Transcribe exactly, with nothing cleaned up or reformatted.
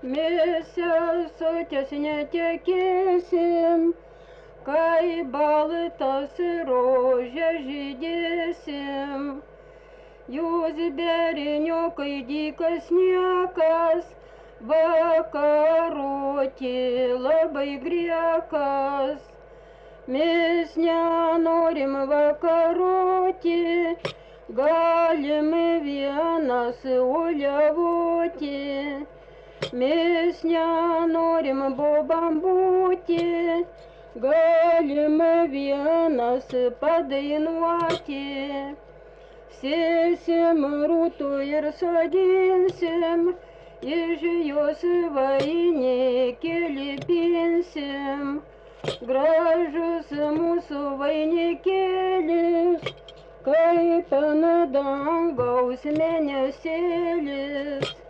Mes sesutės netekėsim, kai baltas rožės žydėsim. Jūs berniukai dykas niekas, vakaroti labai griekas. Mes nenorim vakaroti, galim vienas uliavoti. Mes nenorim bobam būti, galim vienas padainuoti. Sėsim rūtų ir sodinsim, iš jos vainikėlį pinsim. Gražus mūsų vainikėlis, kaip ant dangaus mėnesėlis.